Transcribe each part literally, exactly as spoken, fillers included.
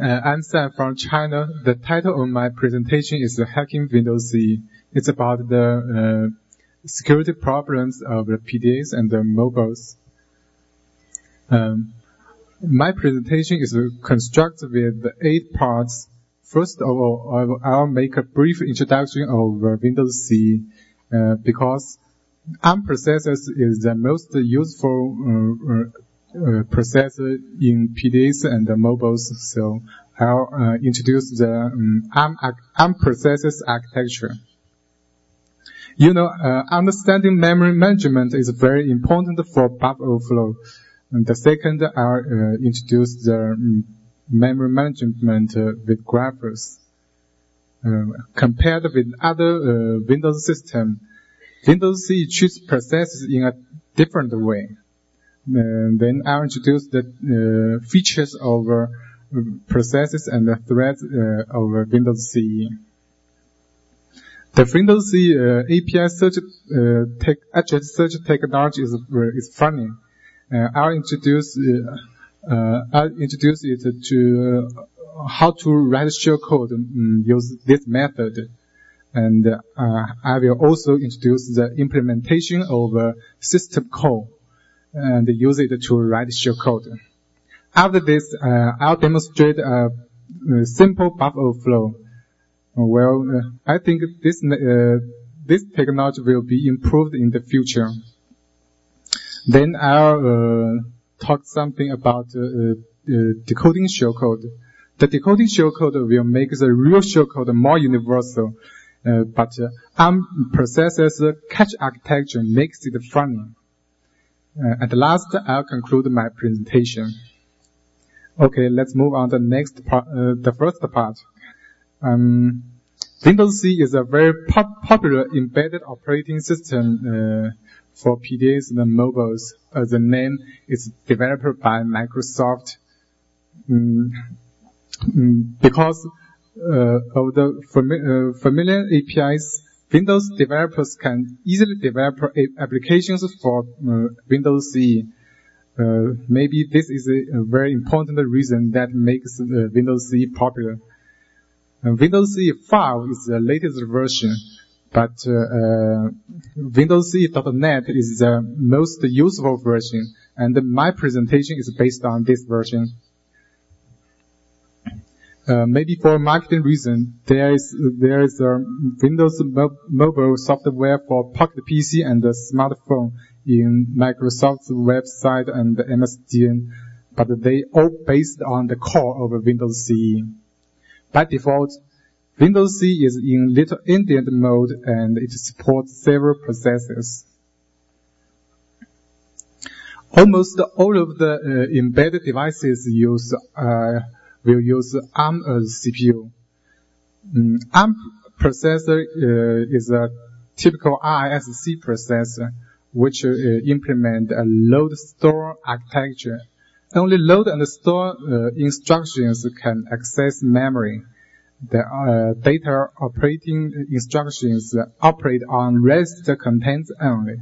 Uh, I'm Sam from China. The title of my presentation is Hacking Windows C E. It's about the uh, security problems of the P D As and the mobiles. Um, my presentation is constructed with eight parts. First of all, I'll make a brief introduction of uh, Windows C E uh, because ARM processors is the most useful uh, uh, Uh, processor in P D As and the mobiles, so I'll uh, introduce the um, ARM, ARM processors architecture. You know, uh, understanding memory management is very important for buffer overflow. And the second, I'll uh, introduce the um, memory management uh, with graphs. Uh, compared with other uh, Windows systems, Windows C E treats processors in a different way. Uh, then I'll introduce the uh, features of uh, processes and the threads uh, of Windows C E. The Windows C E uh, A P I search uh, tech, address search technology is uh, is funny. Uh, I'll introduce uh, uh, I'll introduce it to uh, how to write shellcode um, use this method, and uh, I will also introduce the implementation of uh, system call and use it to write shellcode. After this, uh, I'll demonstrate a, a simple buffer overflow. Well, uh, I think this uh, this technology will be improved in the future. Then I'll uh, talk something about uh, uh, decoding shellcode. The decoding shellcode will make the real shellcode more universal, uh, but uh, ARM processors cache architecture makes it funny. Uh, at last, I'll conclude my presentation. Okay, let's move on to the next part, uh, the first part. Um, Windows C E is a very pop popular embedded operating system uh, for P D As and mobiles. Uh, the name is developed by Microsoft um, um, because uh, of the fami uh, familiar A P Is. Windows developers can easily develop applications for uh, Windows C E. Uh, maybe this is a, a very important reason that makes uh, Windows C E popular. Uh, Windows C E five is the latest version, but uh, uh, Windows C E dot net is the most useful version, and my presentation is based on this version. Uh, maybe for marketing reason, there is there is a Windows mo mobile software for Pocket P C and the smartphone in Microsoft's website and M S D N, but they all based on the core of Windows C E. By default, Windows C E is in little endian mode and it supports several processors. Almost all of the uh, embedded devices use uh, will use ARM as C P U. Um, ARM processor uh, is a typical R I S C processor, which uh, implement a load-store architecture. Only load and store uh, instructions can access memory. The uh, data operating instructions operate on register contents only.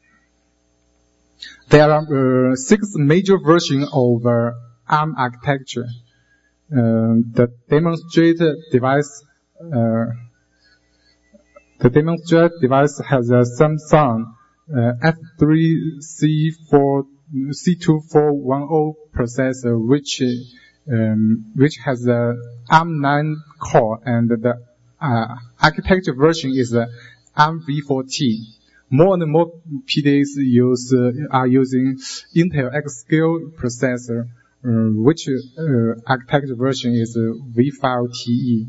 There are uh, six major versions of uh, ARM architecture. Uh, the demonstrated device, uh, the demonstrated device has a Samsung uh, F three C four C two four one zero processor, which um, which has a ARM nine core, and the uh, architecture version is a ARM v four T. More and more P D As use uh, are using Intel X-Scale processor. Uh, which uh, architecture version is uh, v five T E.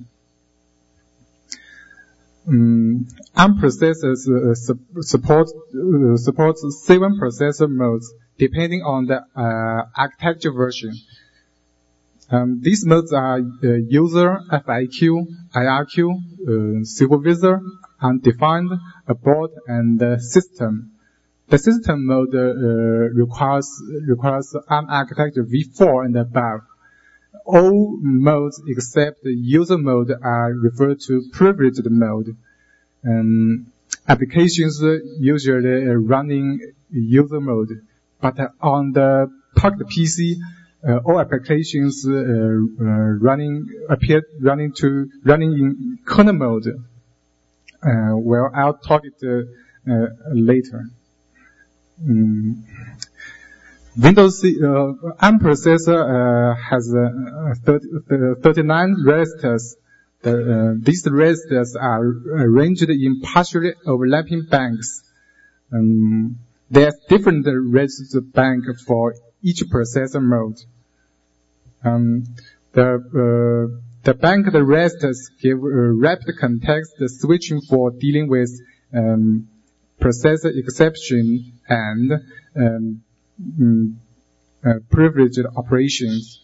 Um, ARM processors uh, su support uh, supports seven processor modes depending on the uh, architecture version. Um, these modes are uh, user, F I Q, I R Q, uh, supervisor, undefined, abort, and uh, system. The system mode uh, requires requires ARM architecture v four and above. All modes except the user mode are referred to privileged mode. Um, applications usually running user mode, but on the Pocket P C, uh, all applications uh, uh, running appear running to running in kernel mode. Uh, well, I'll talk it uh, uh, later. Mm. Windows uh, ARM processor uh, has uh, thirty, uh, thirty-nine registers. The, uh, these registers are arranged in partially overlapping banks. Um, there's different register bank for each processor mode. Um, the uh, the bank the registers give uh, rapid context switching for dealing with um, processor exception and um, mm, uh, privileged operations.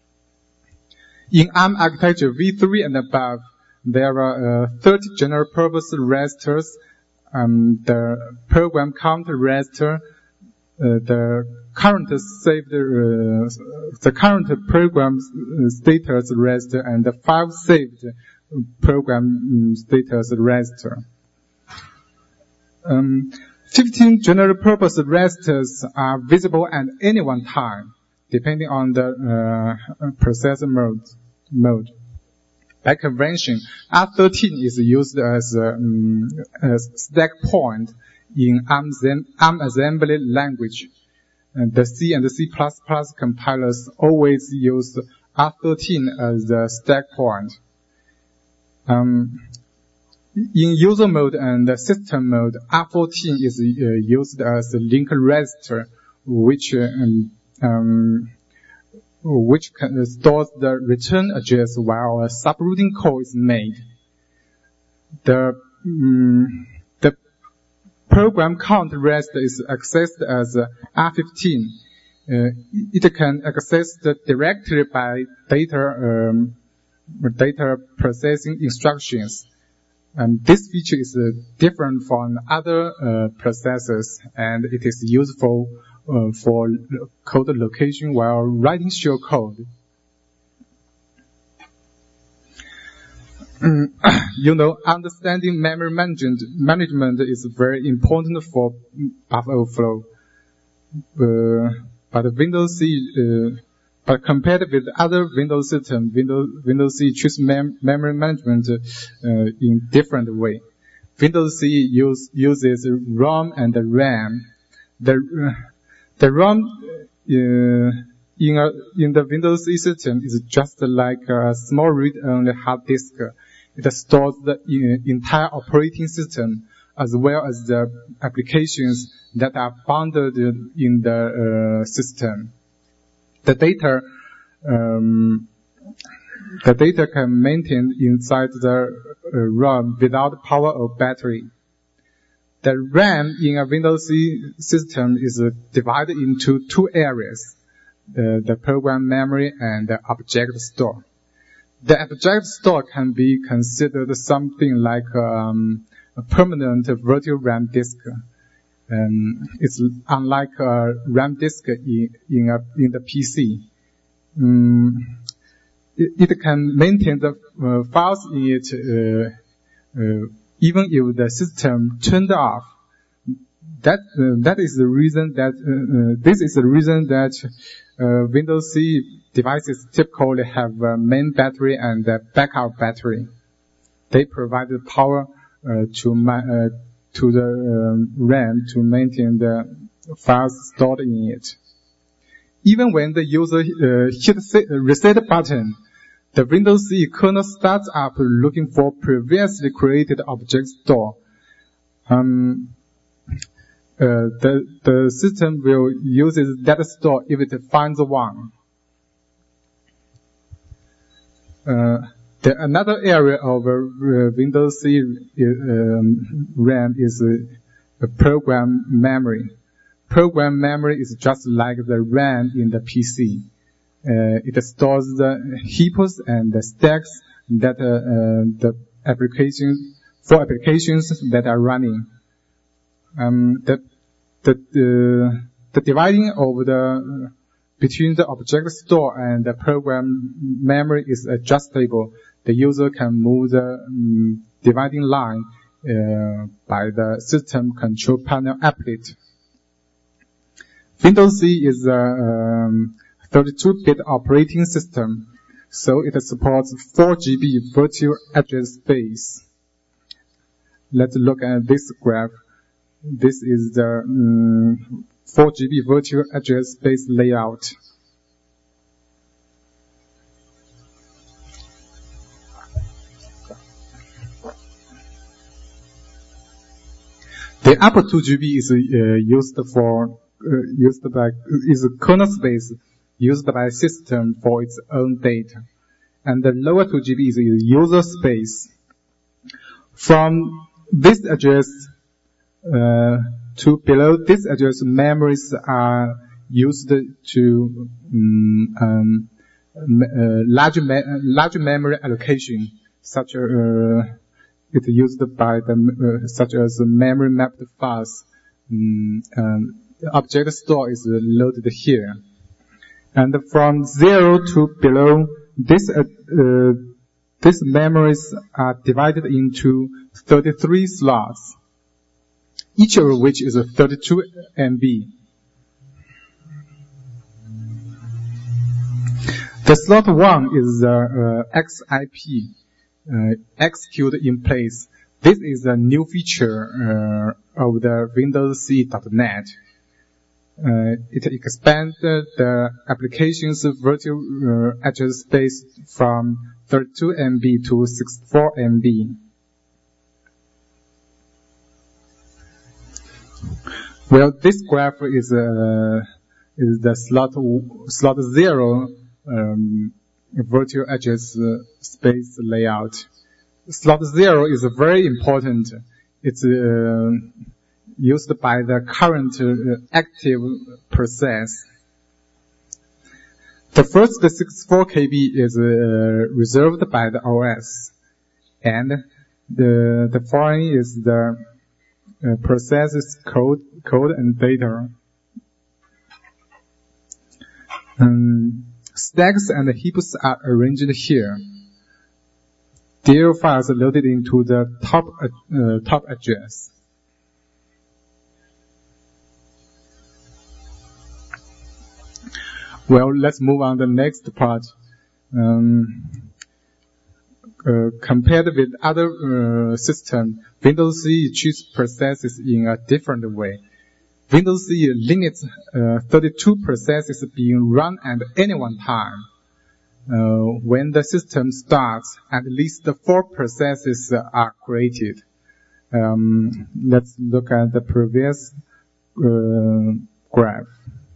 In ARM architecture V three and above, there are uh, thirty general-purpose registers. Um, the program counter register, uh, the current saved, uh, the current program status register, and the file saved program status register. Um, fifteen general-purpose registers are visible at any one time, depending on the uh, processor mode. mode. By convention, R thirteen is used as a, um, a stack point in ARM, ARM assembly language. And the C and the C plus plus compilers always use R thirteen as the stack point. Um, in user mode and system mode, R fourteen is uh, used as a link register, which um, um, which can, uh, stores the return address while a subrouting call is made. The um, the program count register is accessed as uh, R fifteen. Uh, it can access the directory by data um, data processing instructions. And this feature is uh, different from other uh, processors, and it is useful uh, for code location while writing shell code. You know, understanding memory management, management is very important for buffer overflow. Uh, but Windows C, uh, but compared with other Windows systems, Windows, Windows C chooses mem memory management uh, in different way. Windows C use, uses ROM and the RAM. The uh, the ROM uh, in a, in the Windows C system is just like a small read-only hard disk. It stores the uh, entire operating system as well as the applications that are bundled in the uh, system. The data, um, the data can maintain inside the uh, ROM without power or battery. The RAM in a Windows C system is uh, divided into two areas: the, the program memory and the object store. The object store can be considered something like um, a permanent virtual RAM disk. Um, it's unlike a RAM disk in, in, a, in the P C. Um, it, it can maintain the uh, files in it uh, uh, even if the system turned off. That uh, that is the reason that uh, uh, this is the reason that uh, Windows C devices typically have a main battery and a backup battery. They provide the power uh, to my, uh, to the um, RAM to maintain the files stored in it. Even when the user uh, hits the reset button, the Windows C kernel starts up looking for previously created object store. Um, uh, the, the system will use that store if it finds one. Uh, The, another area of uh, Windows C um, RAM is uh, a program memory. Program memory is just like the RAM in the P C. Uh, it stores the heaps and the stacks that uh, uh, the applications for applications that are running. Um, the the the, the dividing of the between the object store and the program memory is adjustable. The user can move the um, dividing line uh, by the system control panel applet. Windows C is a um, thirty-two bit operating system, so it supports four G B virtual address space. Let's look at this graph. This is the um, four G B virtual address space layout. The upper two G B is uh, used for uh, used by is a kernel space used by system for its own data, and the lower two G B is user space. From this address uh, to below this address, memories are used to um, um, uh, large me large memory allocation, such as uh, it's used by the uh, such as memory mapped files. Um, um, the object store is loaded here, and from zero to below, this uh, uh, these memories are divided into thirty-three slots, each of which is a thirty-two M B. The slot one is the uh, X I P. Uh, execute in place. This is a new feature uh, of the Windows C dot net. Uh, it expanded the application's virtual uh, address space from thirty-two M B to sixty-four M B. Well, this graph is uh, is the slot slot zero um, virtual address uh, space layout. Slot zero is very important. It's uh, used by the current uh, active process. The first sixty-four K B is uh, reserved by the O S, and the the following is the uh, process's code code and data. Um, Stacks and heaps are arranged here. Their files are loaded into the top uh, top address. Well, let's move on to the next part. Um, uh, compared with other uh, systems, Windows C treats processes in a different way. Windows C limits uh, thirty-two processes being run at any one time. Uh, when the system starts, at least four processes are created. Um, let's look at the previous uh, graph.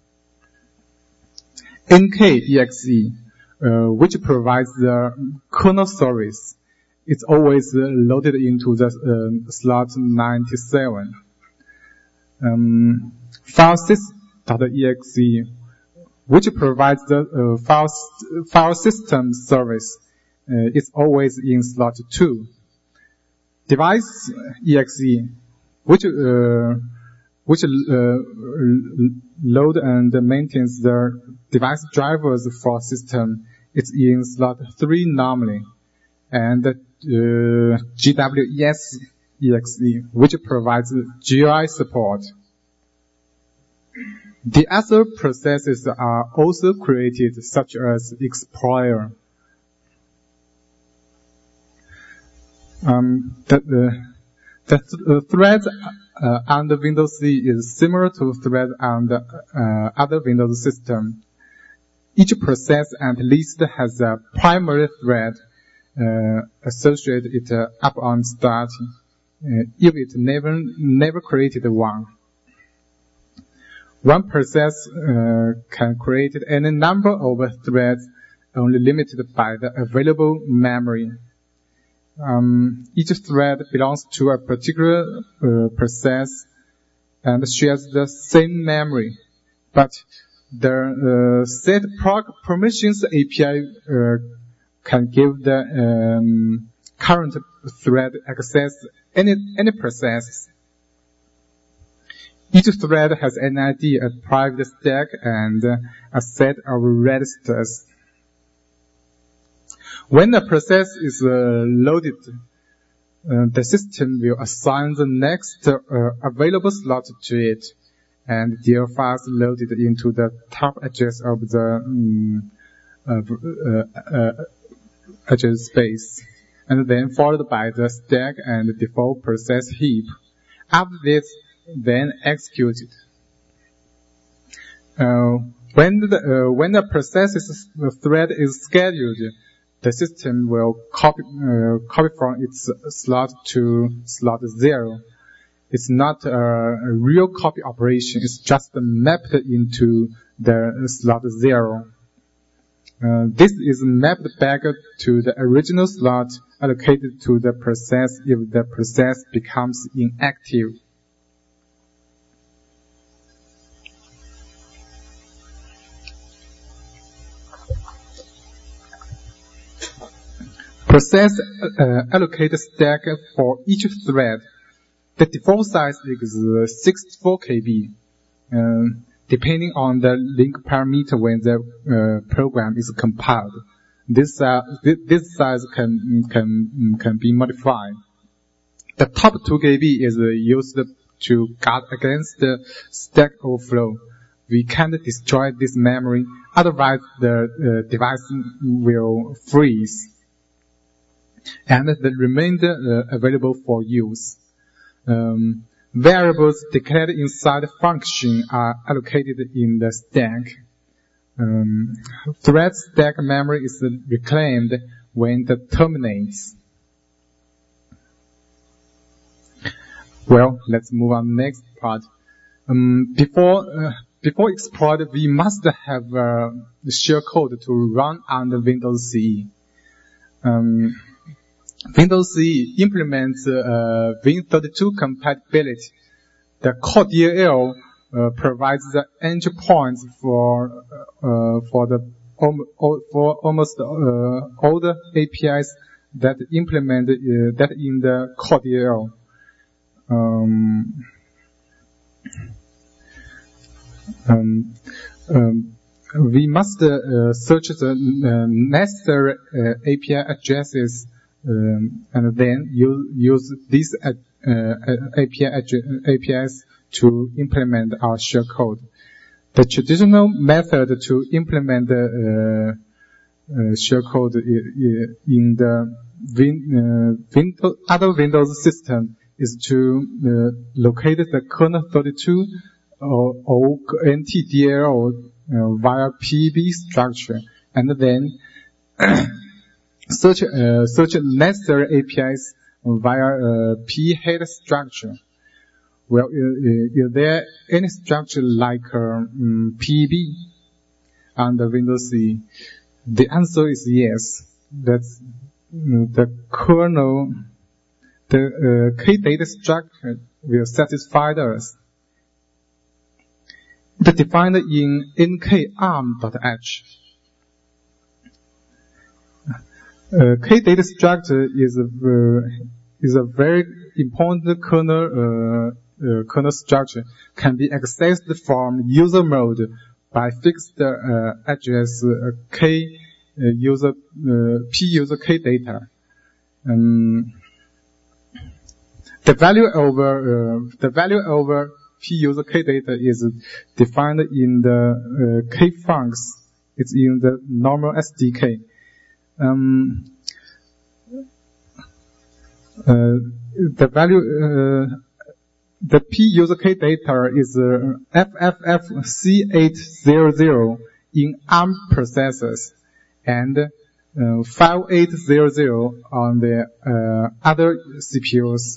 N K E X E, uh, which provides the kernel service, it's always uh, loaded into the uh, slot ninety-seven. Um, filesys.exe, which provides the uh, file, file system service, uh, is always in slot two. Device.exe, which uh, which uh, load and maintains the device drivers for system, it's in slot three normally. And uh, G W E S E X E, which provides G U I support. The other processes are also created, such as Explorer. Um, the the, the thread uh, on the Windows C is similar to thread on the uh, other Windows system. Each process at least has a primary thread uh, associated it uh, up on start, uh, if it never never created one. One process uh, can create any number of threads, only limited by the available memory. Um, each thread belongs to a particular uh, process and shares the same memory, but the uh, set proc permissions A P I uh, can give the um, current thread access any any process. Each thread has an I D, a private stack, and a set of registers. When a process is uh, loaded, uh, the system will assign the next uh, available slot to it, and their files loaded into the top address of the um, uh, uh, uh, address space, and then followed by the stack and default process heap. After this, then executed. Uh, when the uh, when the process is, the thread is scheduled, the system will copy uh, copy from its slot to slot zero. It's not a, a real copy operation. It's just mapped into the slot zero. Uh, this is mapped back to the original slot allocated to the process if the process becomes inactive. Process uh, allocate stack for each thread. The default size is sixty-four K B, uh, depending on the link parameter when the uh, program is compiled. This uh, this size can can can be modified. The top two K B is used to guard against the stack overflow. We can't destroy this memory, otherwise the uh, device will freeze. And the remainder uh, available for use. Um, variables declared inside the function are allocated in the stack. Um, thread stack memory is reclaimed when it terminates. Well, let's move on to the next part. Um, before uh, before exploit, we must have uh, the shellcode to run on the Windows C E. Um, Windows C E implements uh, Win thirty-two compatibility. The core D L L uh, provides the entry points for uh, for the um, for almost uh, all the A P Is that implement uh, that in the core D L L. Um, um, um, we must uh, search the uh, necessary uh, A P I addresses. Um, and then you use these uh, uh, A P I A P Is to implement our shellcode. The traditional method to implement the uh, uh, shellcode in the win, uh, Windows, other Windows system is to uh, locate the kernel thirty-two or, or N T D L L uh, via P B structure, and then Search, uh, search necessary A P Is via uh, P-head structure. Well, is, is there any structure like uh, um, P B on the Windows C E? The answer is yes. That's uh, the kernel, the uh, K-data structure will satisfy us. It's defined in nkarm.h. Uh, K-data structure is a uh, is a very important kernel uh, uh, kernel structure. Can be accessed from user mode by fixed uh, address uh, K uh, user uh, P user K data. Um, the value over uh, the value over P user K data is defined in the uh, K funcs. It's in the normal S D K. Um, uh, the value, uh, the P user K data is uh, F F F C eight hundred in ARM processors and uh, five eight hundred on the uh, other C P Us.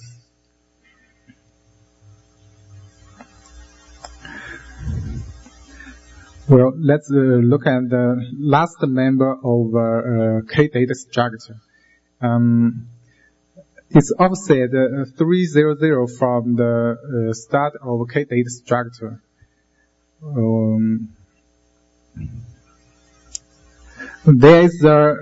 Well, let's uh, look at the last member of uh, uh, K-data structure. Um, it's offset uh, three hundred from the uh, start of K-data structure. Um, there is a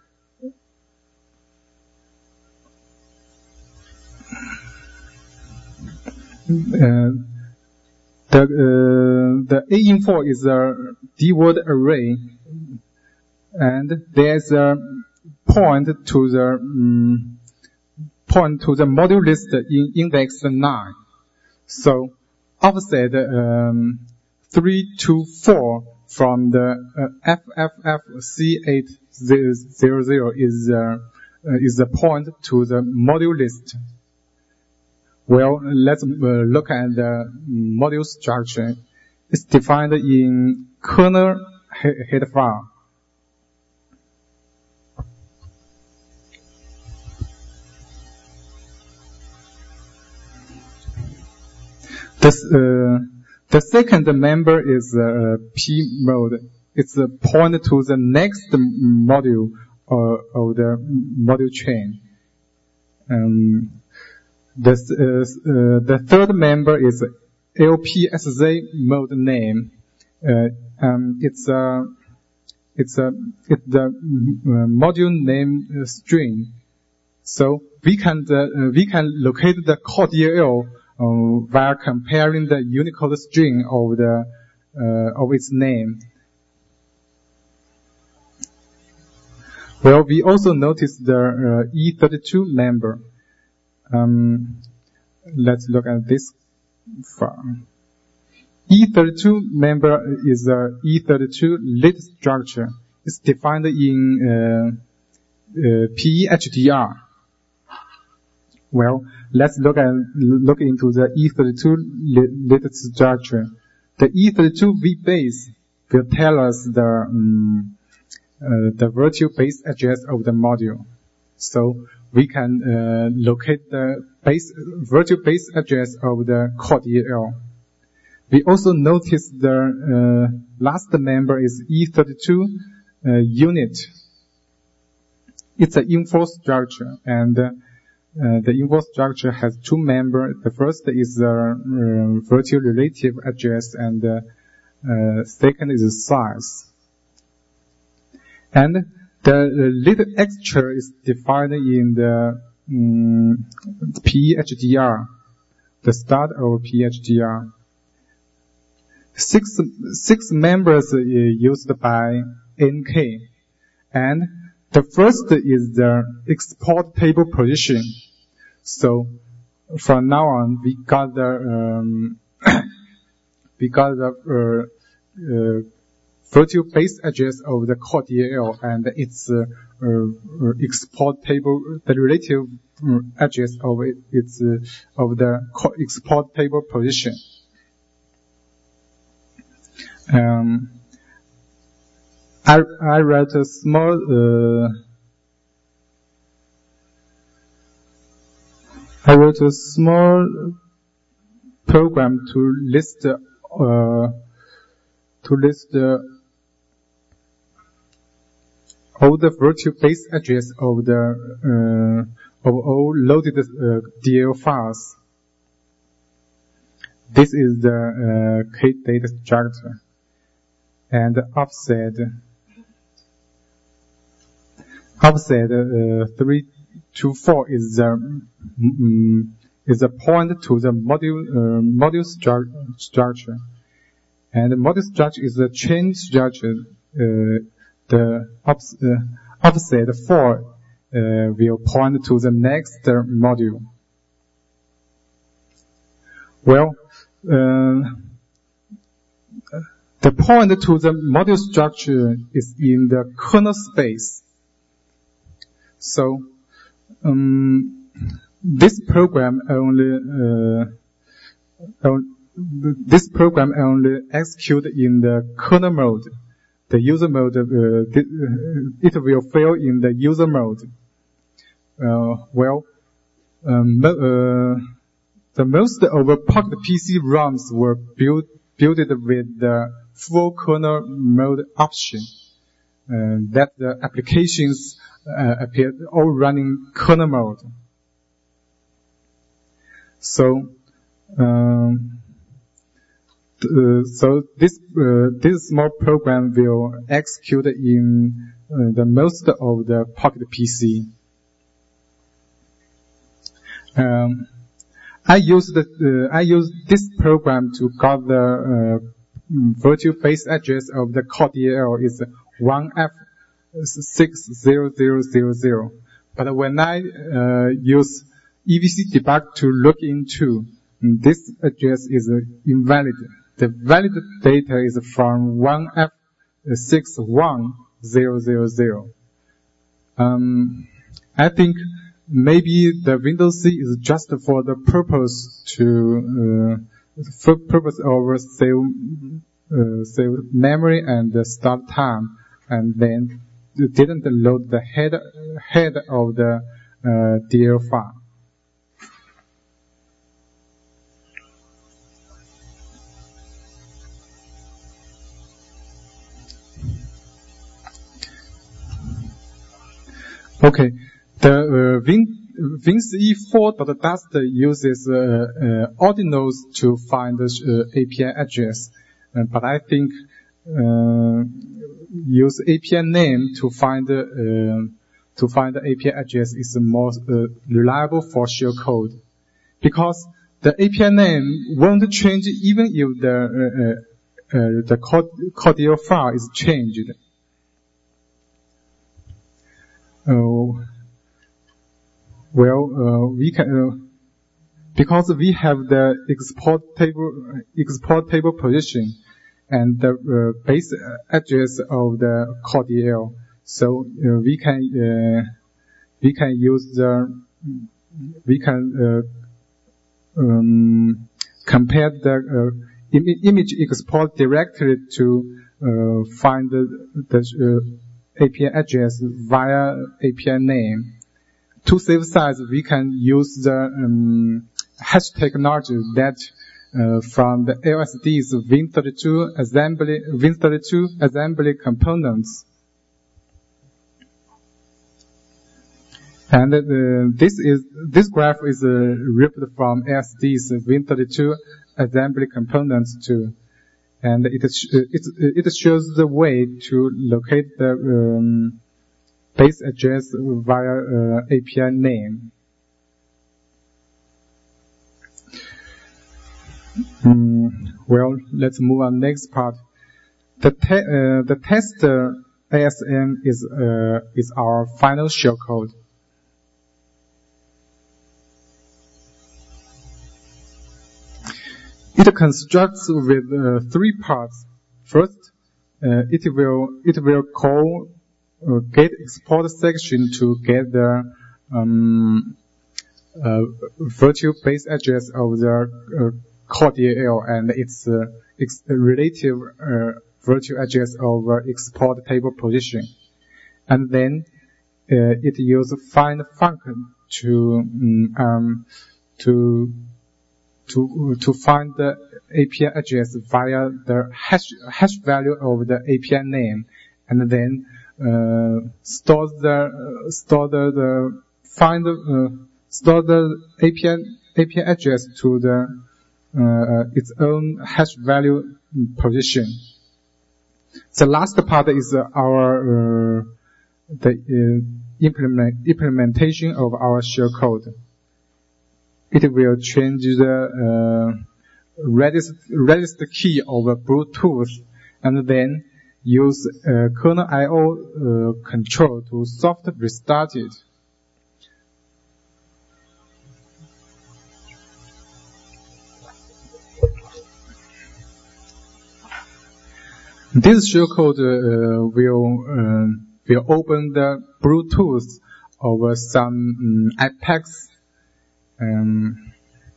uh, The, uh, the A info is a D-word array, and there's a point to the um, point to the module list in index nine. So offset um, three two four from the uh, F F F C eight hundred is uh, uh, is the point to the module list. Well, let's uh, look at the module structure. It's defined in kernel header file. This, uh, the second member is uh, P mode. It's a point to the next module uh, of the module chain. Um, this, uh, uh, the third member is L P S Z mode name. Uh, um, it's a it's a it's the uh, module name uh, string. So we can uh, we can locate the core D L L uh, while comparing the Unicode string of the uh, of its name. Well, we also notice the uh, E thirty-two member. Um, let's look at this file. E thirty-two member is a E thirty-two lit structure. It's defined in uh, uh, P E H D R. Well, let's look at look into the E thirty-two lit, lit structure. The E thirty-two vbase will tell us the um, uh, the virtual base address of the module. So we can uh, locate the base virtual base address of the core D L L. We also notice the uh, last member is E thirty-two uh, unit. It's an info structure, and uh, the info structure has two members. The first is the uh, virtual relative address, and the uh, second is the size. And the little extra is defined in the um, P E H D R, the start of P E H D R. Six, six members are used by N K, and the first is the export table position. So from now on, we got the um, we got the uh, uh, virtual base address of the core D L L and its uh, uh, export table, the relative address of it, its uh, of the export table position. Um, I I write a small uh, I wrote a small program to list uh, to list uh, all the virtual base address of the uh, of all loaded uh, D L L files. This is the uh, key data structure. And offset, offset uh, three two four is the um, is a point to the module uh, module stru structure, and the module structure is the chain structure. Uh, the ops uh, offset four uh, will point to the next uh, module. Well. Uh, The point to the module structure is in the kernel space. So, um, this program only, uh, this program only execute in the kernel mode. The user mode, uh, it will fail in the user mode. Uh, well, um, uh, the most of the Pocket P C ROMs were built, built with the full kernel mode option, uh, that the applications uh, appear all running kernel mode. So, um, uh, so this uh, this small program will execute in uh, the most of the Pocket P C. Um, I use the uh, I use this program to get the uh, virtual base address of the core D L L is one F six zero zero zero zero. But when I uh, use E V C debug to look into this address is invalid. The valid data is from one F six one zero zero zero. Um, I think maybe the Windows C is just for the purpose to uh, for purpose of save uh, save memory and start time, and then didn't load the head head of the uh, D L file. Okay, the uh, Win WinCE four dot dust uses uh, uh, ordinals to find the uh, A P I address, uh, but I think uh, use A P I name to find uh, to find the A P I address is more uh, reliable for shellcode, because the A P I name won't change even if the uh, uh, the code code file is changed. Uh, well, uh, we can, uh, because we have the export table, export table position and the uh, base address of the core D L, so uh, we can uh, we can use the we can uh, um, compare the uh, im image export directly to uh, find the, the uh, A P I address via A P I name. To save size, we can use the um, hash technology that uh, from the L S D's Win thirty-two assembly Win thirty-two assembly components. And uh, this is this graph is uh, ripped from L S D's Win thirty-two assembly components too. And it, it, it shows the way to locate the um, base address via uh, A P I name. Mm, well, let's move on next part. The, te uh, the tester A S M is, uh, is our final shellcode. It constructs with uh, three parts. First, uh, it will it will call uh, get export section to get the um, uh, virtual base address of the uh, core D L and its uh, ex relative uh, virtual address of uh, export table position, and then uh, it uses find function to um, to to to find the A P I address via the hash hash value of the A P I name, and then uh, store the uh, store the, the find uh, store the A P I A P I address to the uh, its own hash value position. The last part is uh, our uh, the uh, implement implementation of our shellcode. It will change the uh, register, register key of Bluetooth and then use uh, kernel I O uh, control to soft restart it. This shellcode uh, will uh, will open the Bluetooth over some um, Apex. Um,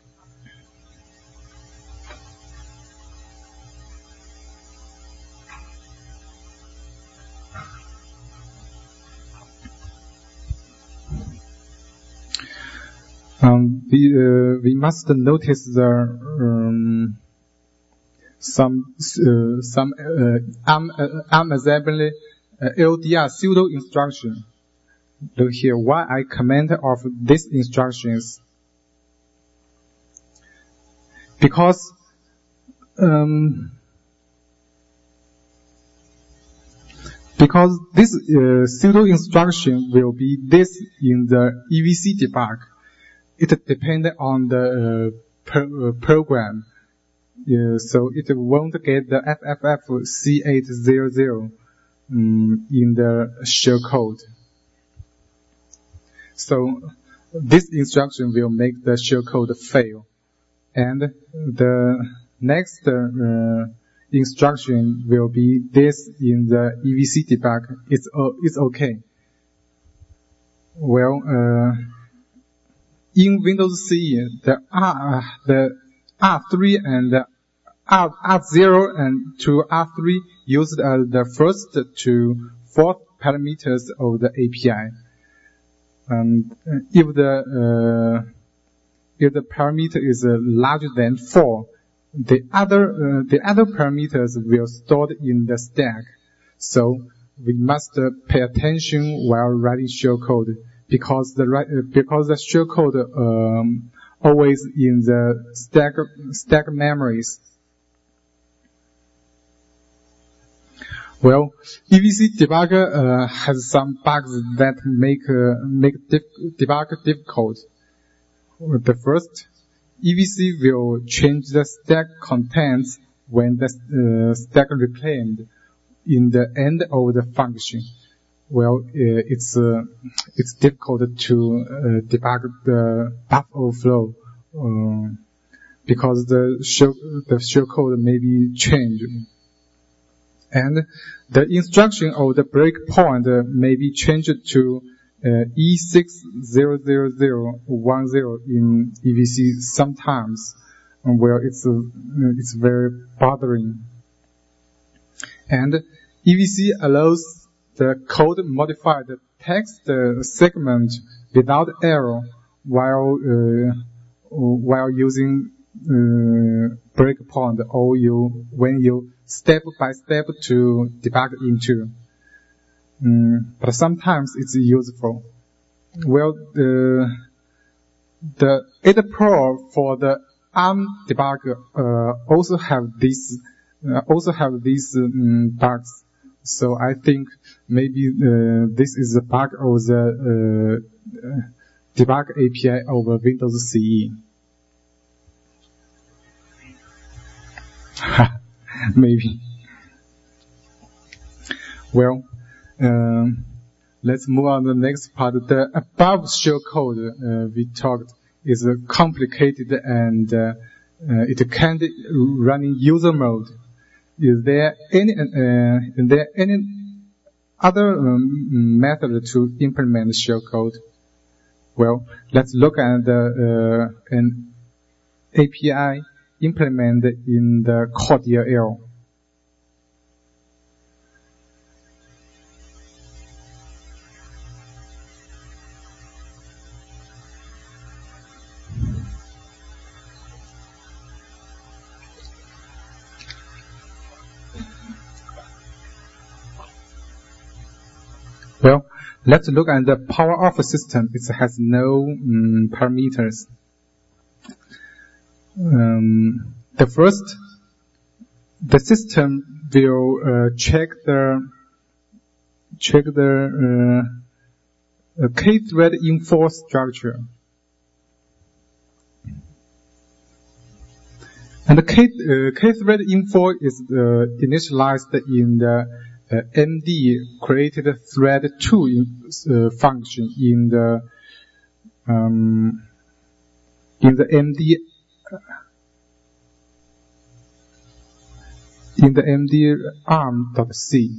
um, we uh, we must notice the um, some uh, some uh, ARM uh, ARM assembly uh, L D R pseudo instruction. Look here. Why I comment of these instructions? Because um, because this uh, pseudo instruction will be this in the E V C debug. It depends on the uh, pro uh, program, uh, so it won't get the F F F C eight hundred um, in the shellcode. So this instruction will make the shellcode fail. And the next uh, instruction will be this in the E V C debug. It's uh, it's okay. Well, uh, in Windows C E, the R the R three and the R R zero and to R three used as the first to fourth parameters of the A P I. And if the uh, if the parameter is uh, larger than four, the other uh, the other parameters will stored in the stack. So we must uh, pay attention while writing shellcode, because the uh, because the shellcode um, always in the stack stack memories. Well, E V C debugger uh, has some bugs that make uh, make dif debug difficult. The first, E V C will change the stack contents when the uh, stack reclaimed in the end of the function. Well, uh, it's uh, it's difficult to uh, debug the buffer overflow uh, because the shell the shellcode may be changed. And the instruction of the breakpoint uh, may be changed to uh, E six zero zero zero one zero in E V C sometimes, where it's uh, it's very bothering. And E V C allows the code modify the text uh, segment without error while uh, while using uh, breakpoint or you when you step by step to debug into. Mm, but sometimes it's useful. Well, the the eight Pro for the ARM debugger uh, also have this uh, also have these um, bugs. So I think maybe uh, this is a bug of the uh, debug A P I over Windows C E. Maybe. Well, um, let's move on to the next part. The above shellcode uh, we talked is uh, complicated and uh, uh, it can't run in user mode. Is there any uh, is there any other um, method to implement shellcode? Well, let's look at the, uh, an A P I implemented in the Cordial L. Well, let's look at the power off system. It has no um, parameters. Um, the first, the system will uh, check the check the uh, K-thread info structure, and the K, uh, K-thread info is uh, initialized in the uh, M D created thread two uh, function in the um, in the M D. In the M D arm.c.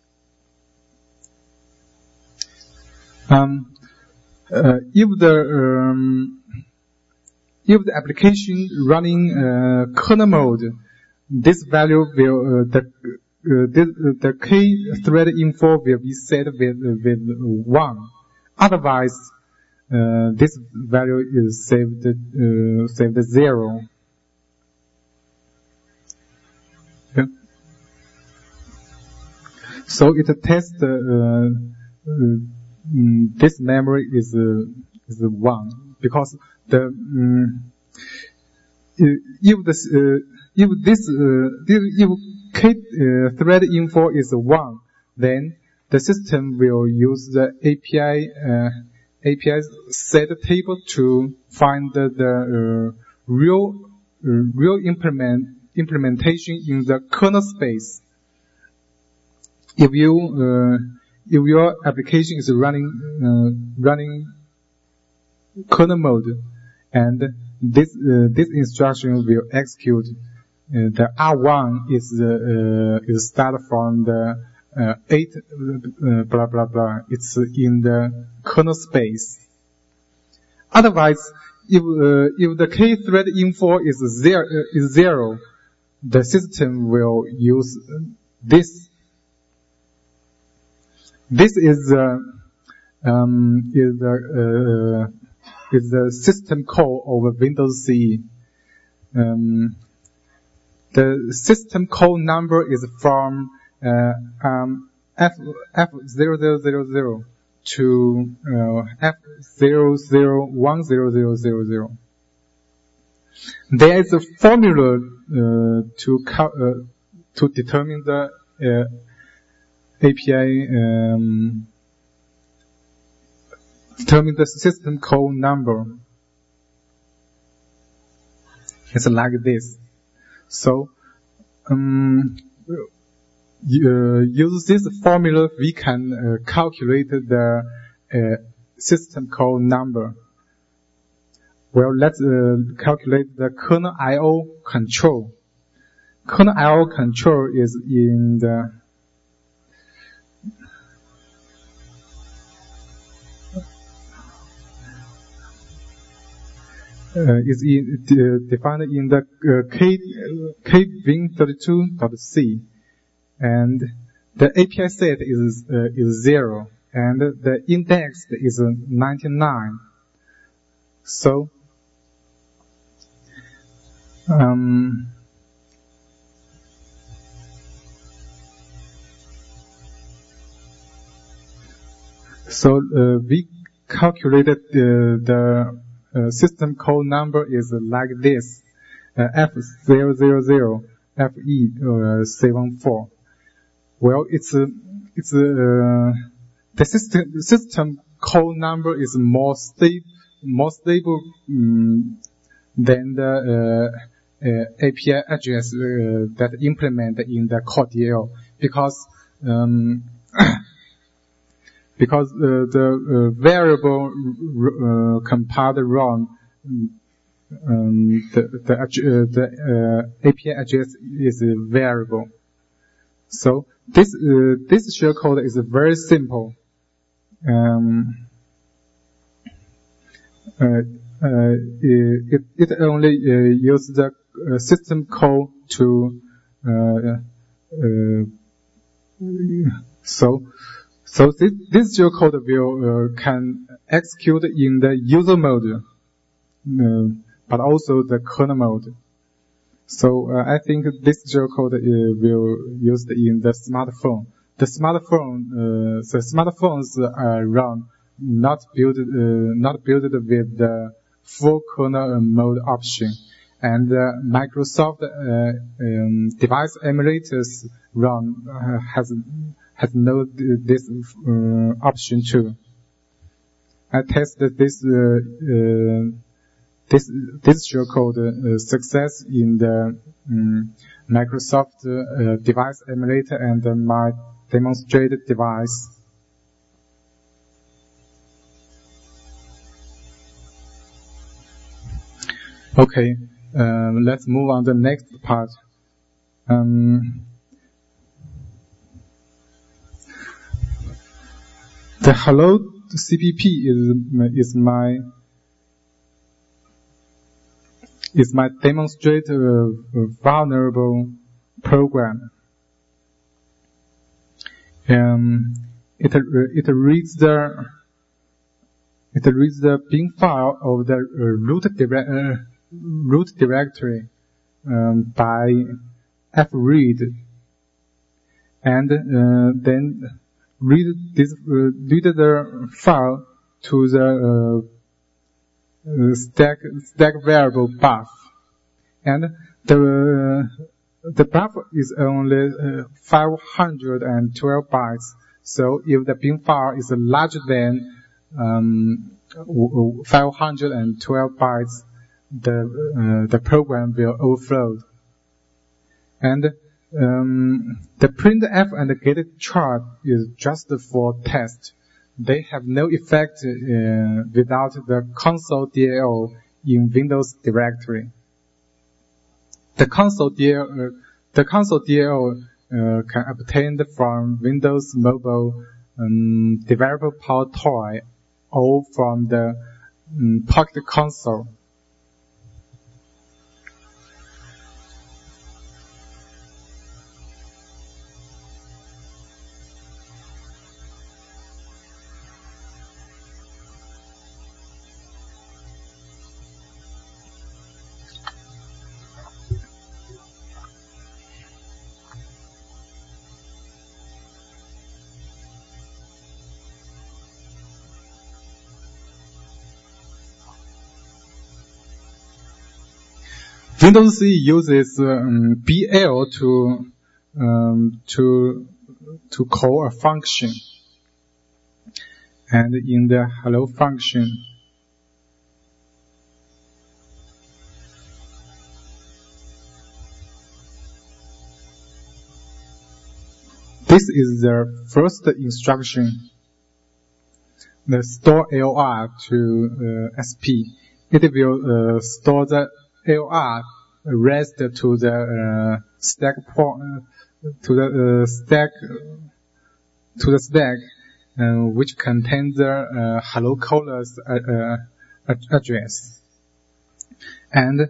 Um, uh, if the um, if the application running uh, kernel mode, this value will uh, the uh, this, uh, the K thread info will be set with with one. Otherwise, uh, this value is saved uh, saved zero. Okay. So it tests uh, uh, this memory is uh, is one because the um, if this uh, if this uh, if K uh, thread info is one, then the system will use the A P I uh, A P I set table to find the, the uh, real uh, real implement implementation in the kernel space. If you uh, if your application is running uh, running kernel mode, and this uh, this instruction will execute. Uh, the R one is uh, is start from the uh, eight uh, blah blah blah. It's in the kernel space. Otherwise, if uh, if the key thread info is zero, uh, is zero, the system will use this. This is uh, um, is the uh, is the system call over Windows C E. Um, the system call number is from uh, um, F F zero zero zero zero to uh, F zero zero one zero zero zero zero. There is a formula uh, to uh, to determine the uh, A P I um, determine the system call number. It's like this. So, um, uh, use this formula, we can uh, calculate the uh, system call number. Well, let's uh, calculate the kernel I O control. Kernel I O control is in the Uh, is in, uh, defined in the uh, K, K Win thirty-two dot C, and the A P I set is uh, is zero, and the index is ninety-nine. So, um, so uh, we calculated uh, the Uh, system call number is like this, uh, F zero zero zero F E seven four. Well, it's uh, it's uh, the system the system call number is more stable more stable um, than the uh, uh, A P I address uh, that implemented in the core D L, because um, Because uh, the uh, variable uh, compiled run, um, the the, uh, the uh, A P I address is a variable. So this uh, this shellcode is very simple. Um, uh, uh, it it only uh, uses the uh, system call to uh, uh, so. So this, this shellcode will uh, can execute in the user mode, uh, but also the kernel mode. So uh, I think this shellcode uh, will used in the smartphone. The smartphone, uh, the smartphones are run not built uh, not built with the full kernel mode option, and uh, Microsoft uh, um, device emulators run uh, has. has no this uh, option too. I tested this uh, uh, this this shellcode uh, success in the um, Microsoft uh, device emulator and uh, my demonstrated device. Okay, um, let's move on to the next part. Um, The hello C P P is is my is my demonstrate uh, vulnerable program. Um, it it reads the it reads the bin file of the uh, root direct uh, root directory um, by fread, and uh, then read this uh, read the file to the uh, uh, stack stack variable buff, and the uh, the buff is only uh, five hundred twelve bytes. So if the bin file is larger than um, five hundred twelve bytes, the uh, the program will overflow. And Um, the printf and the get chart is just for test. They have no effect uh, without the console D L in Windows directory. The console D L, uh, the console D L uh, can obtained from Windows Mobile um, Developer Power Tool or from the um, Pocket Console. Windows C uses um, B L to um, to to call a function, and in the hello function, this is the first instruction. The store L R to uh, S P. It will uh, store the L R rest to the uh, stack point uh, to the uh, stack to the stack, uh, which contains the uh, hello caller's uh, uh, address, and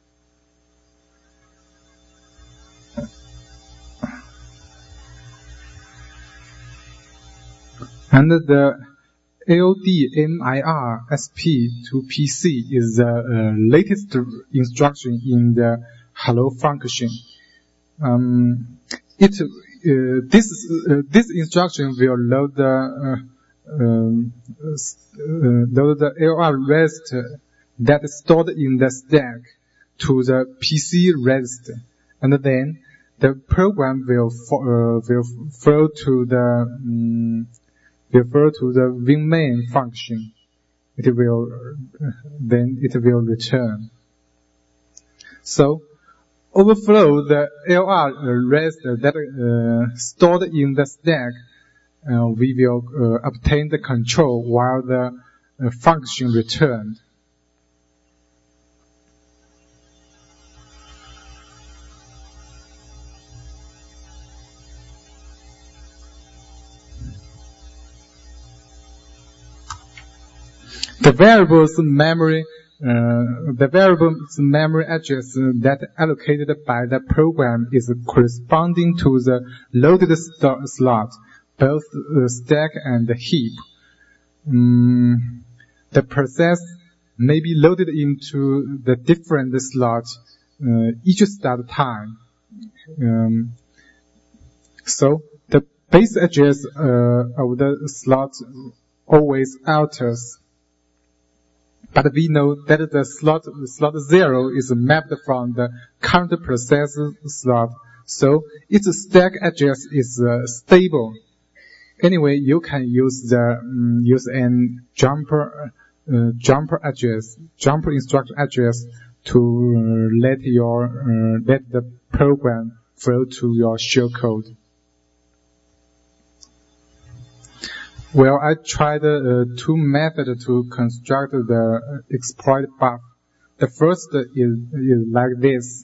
and the L D M I R S P to P C is the uh, latest instruction in the hello function. Um, it uh, this uh, this instruction will load the uh, um, uh, load the L R rest that is stored in the stack to the P C register, and then the program will uh, will flow to the um, refer to the winMain function. It will then it will return. So overflow the L R rest that uh, stored in the stack. Uh, we will uh, obtain the control while the uh, function returned. The variable's memory, uh, the variable's memory address that allocated by the program is corresponding to the loaded st slot, both the stack and the heap. Um, the process may be loaded into the different slots uh, each start time. Um, so the base address uh, of the slot always alters. But we know that the slot, slot zero is mapped from the current process slot, so its stack address is uh, stable. Anyway, you can use the um, use an jumper uh, jumper address, jumper instruction address to uh, let your uh, let the program flow to your shellcode. Well, I tried uh, two methods to construct the exploit buff. The first is, is like this.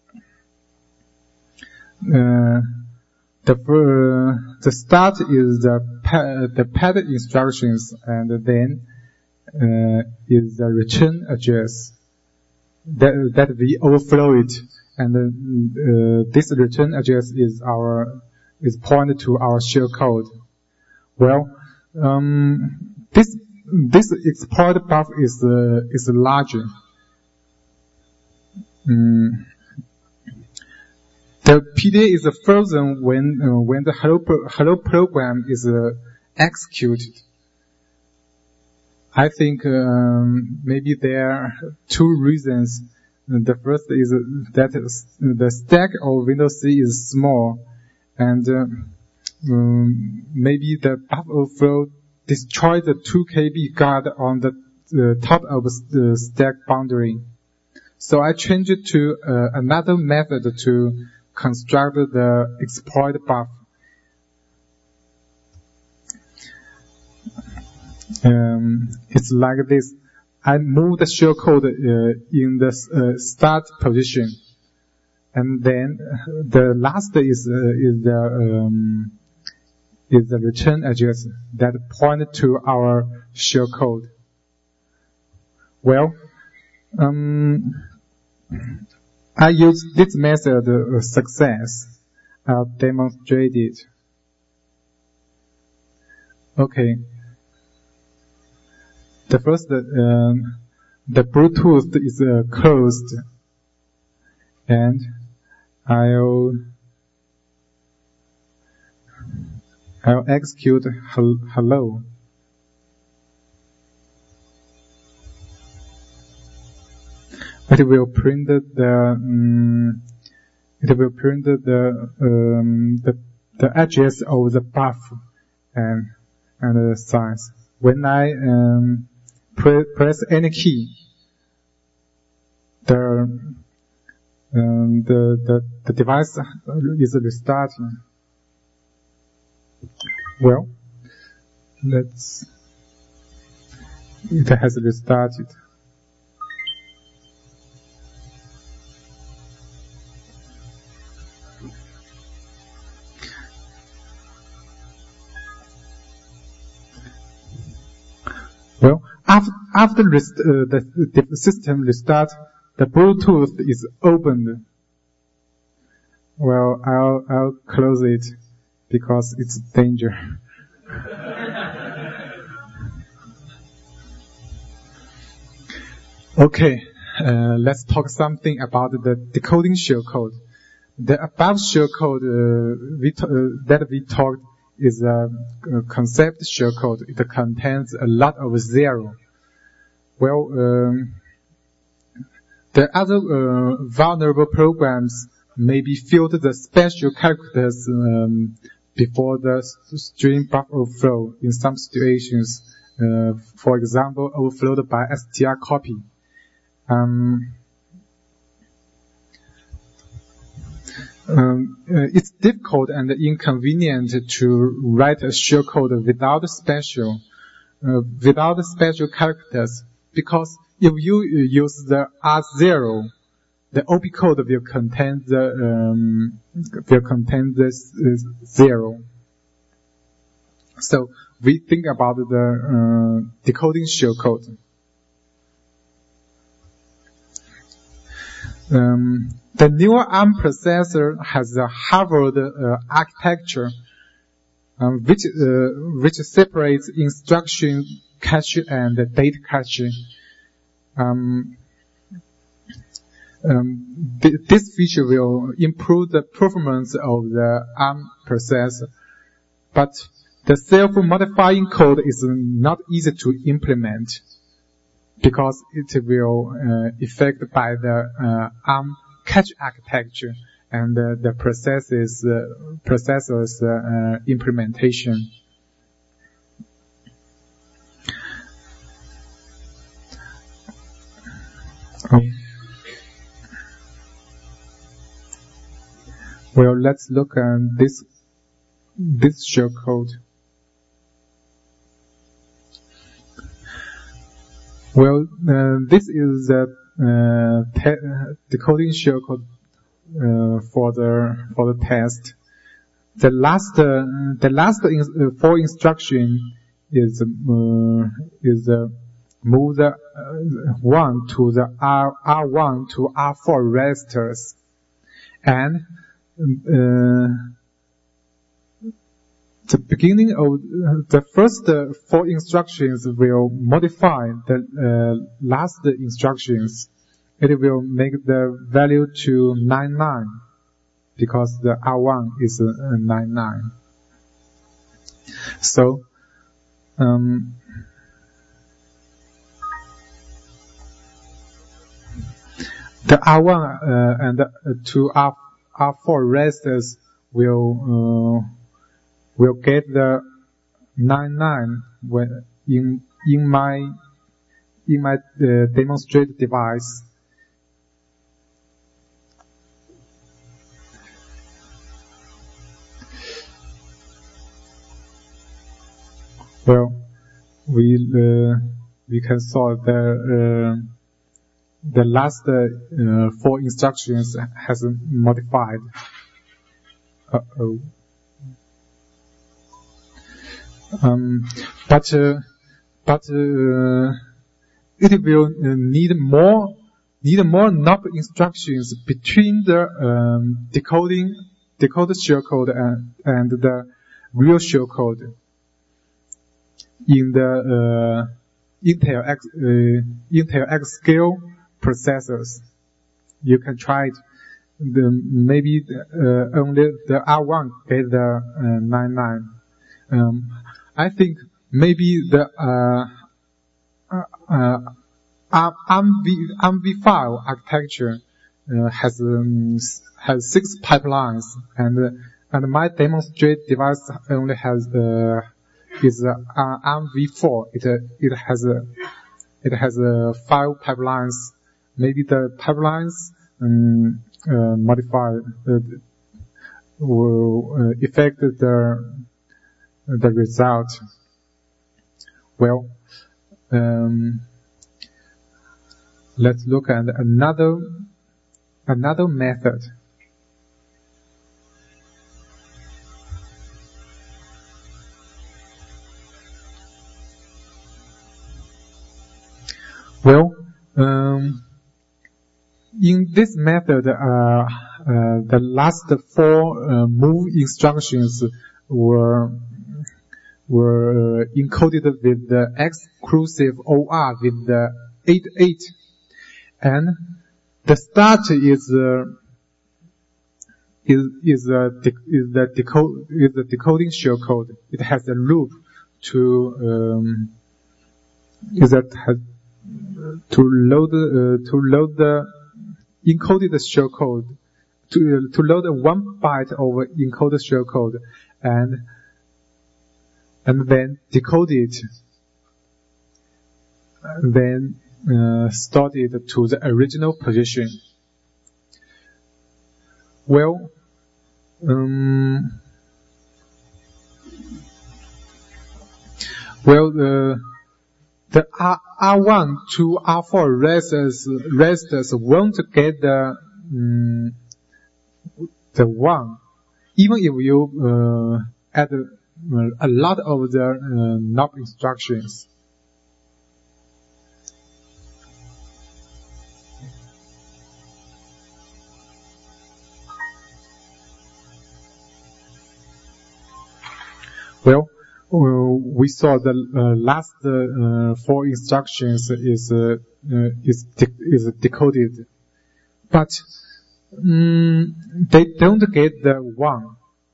Uh, the uh, the start is the pa the pad instructions, and then uh, is the return address that that we overflow it, and uh, this return address is our is pointed to our shellcode. Well. Um, this this exploit buff is uh, is larger. Um, the P D A is frozen when uh, when the hello pro hello program is uh, executed. I think um, maybe there are two reasons. The first is that the stack of Windows C is small, and uh, Um, maybe the buff overflow destroyed the two K B guard on the uh, top of the stack boundary. So I changed it to uh, another method to construct the exploit buff. Um, it's like this. I move the shellcode uh, in the uh, start position, and then the last is uh, is the um, is the return address that point to our shellcode. Well, um, I use this method of success. I'll demonstrate it. Okay. The first, um, the Bluetooth is uh, closed, and I'll I'll execute hello. It will print the um, it will print the um, the the address of the buffer and and the size. When I um, pre press any key, the um, the the the device is restarting. Well, let's. It has restarted. Well, after, after rest, uh, the, the system restart, the Bluetooth is opened. Well, I'll, I'll close it because it's danger. Okay, uh, let's talk something about the decoding shellcode. The above shellcode uh, we uh, that we talked is a, a concept shellcode. It contains a lot of zero. Well, um, the other uh, vulnerable programs maybe filled the special characters um, before the string buffer overflow in some situations. Uh, for example, overflowed by strcpy. Um, Um, uh, it's difficult and inconvenient to write a shellcode without special, uh, without special characters, because if you use the R zero, the O B code will contain the um, will contain this uh, zero. So we think about the uh, decoding shellcode. Um, the newer ARM processor has a Harvard uh, architecture, um, which uh, which separates instruction cache and data cache. Um, um, th this feature will improve the performance of the ARM processor, but the self-modifying code is not easy to implement, because it will uh, affect by the uh, ARM cache architecture and uh, the processes, uh, processor's uh, implementation. Um, well, let's look at this this shellcode. Well, uh, this is the uh, te decoding shellcode uh, for the for the test. The last uh, the last in, uh, four instruction is uh, is uh, move the uh, one to the R R one to R four registers, and uh, the beginning of uh, the first uh, four instructions will modify the uh, last instructions. It will make the value to ninety-nine because the R one is uh, ninety-nine. So, um, the R one uh, and the uh, two R four registers will uh, will get the ninety-nine when in in my in my uh, demonstrate device. Well, we uh, we can saw the uh, the last uh, four instructions has modified. Uh oh. Um, but uh, but uh, it will uh, need more need more knob instructions between the um, decoding decoded shellcode and, and the real shellcode in the uh, Intel X uh, Intel X scale processors. You can try it. The, maybe the, uh, only the R one get the uh, ninety-nine. Um, I think maybe the uh, uh, uh, ARM v five architecture uh, has um, has six pipelines, and uh, and my demonstrate device only has uh, is uh, ARM v four. It uh, it has uh, it has uh, five pipelines. Maybe the pipelines um, uh, modify uh, will uh, affect the the result. Well, um, let's look at another another method. Well, um, in this method, uh, uh, the last four uh, move instructions were were uh, encoded with the exclusive O R with the eight eight, and the start is uh, is is a is the decode is the decoding shellcode. It has a loop to um, is that has to load uh, to load the encoded shellcode to to load one byte of encoded shellcode and and then decode it, then uh, stored it to the original position. Well, um, well, uh, the R, R1 to R four registers, registers won't get the um, the one, even if you uh, add a lot of the uh, knob instructions. Well, uh, we saw the uh, last uh, four instructions is uh, uh, is de is decoded, but um, they don't get the one.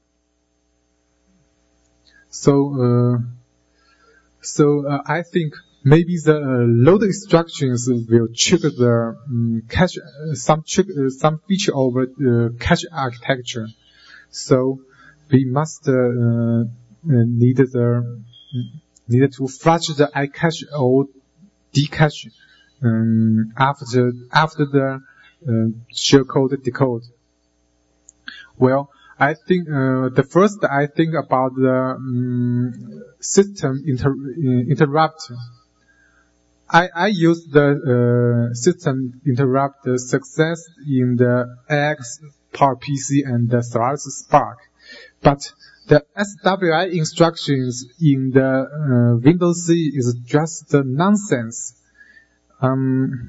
So, uh, so uh, I think maybe the uh, load instructions will trigger the um, cache, uh, some trigger, uh, some feature of uh, cache architecture. So we must uh, uh, need the need to flush the iCache or decache um, after after the uh, shellcode decode. Well, I think uh, the first I think about the um, system inter interrupt. I I use the uh, system interrupt success in the X PowerPC and the Solaris Spark, but the S W I instructions in the uh, Windows C is just nonsense. Um,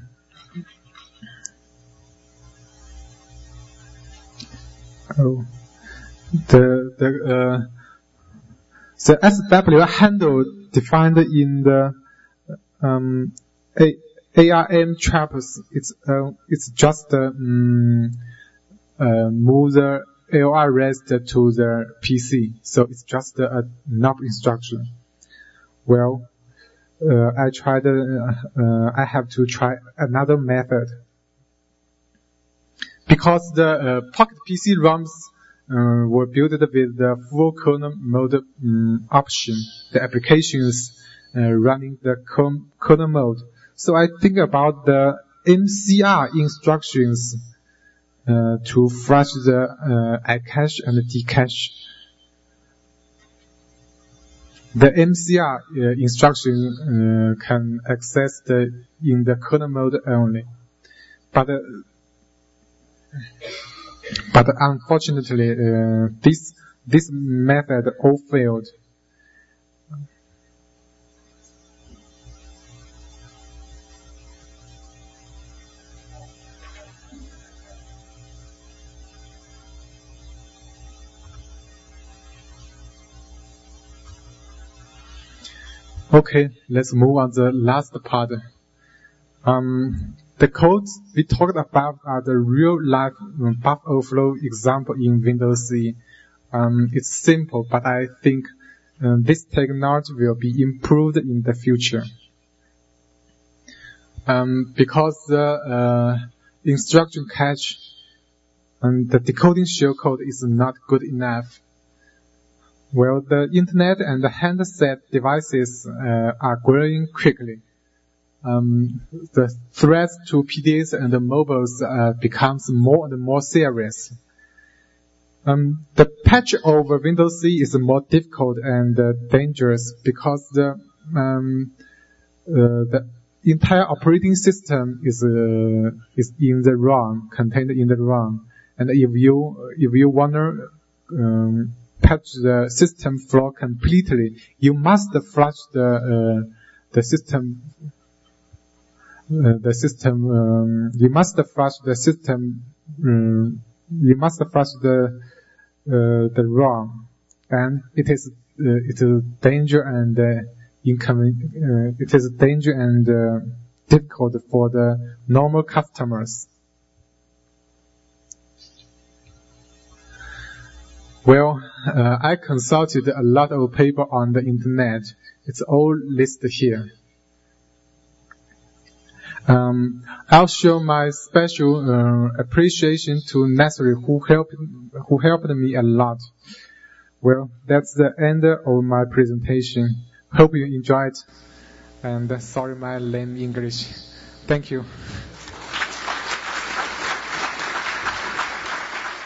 oh. The the uh, the S W handle defined in the um, A ARM traps. It's uh, it's just uh, um, uh, move the A O R rest to the P C. So it's just a, a knob instruction. Well, uh, I tried. Uh, uh, I have to try another method because the uh, Pocket P C ROMs Uh, were built with the full kernel mode um, option, the applications uh, running the kernel mode. So I think about the M C R instructions uh, to flush the uh, iCache and decache. The M C R uh, instruction uh, can access the in the kernel mode only, but uh, but unfortunately uh, this this method all failed. Okay, let's move on to the last part. Um, the codes we talked about are the real-life buffer overflow example in Windows C. Um, it's simple, but I think uh, this technology will be improved in the future. Um, because the uh, instruction cache and the decoding shellcode is not good enough. Well, the internet and the handset devices uh, are growing quickly. Um, the threats to P D As and the mobiles uh, becomes more and more serious. Um, the patch over Windows C is more difficult and uh, dangerous because the um, uh, the entire operating system is uh, is in the ROM, contained in the ROM, and if you if you wanna um, patch the system flaw completely, you must flush the uh, the system uh, the system um, you must flush the system um, you must flush the uh, the ROM, and it is uh, it is danger and uh, inconven- uh, it is danger and uh, difficult for the normal customers. Well, uh, I consulted a lot of paper on the internet. It's all listed here. Um, I'll show my special uh, appreciation to Nestle, who helped who helped me a lot. Well, that's the end of my presentation. Hope you enjoyed, and sorry my lame English. Thank you.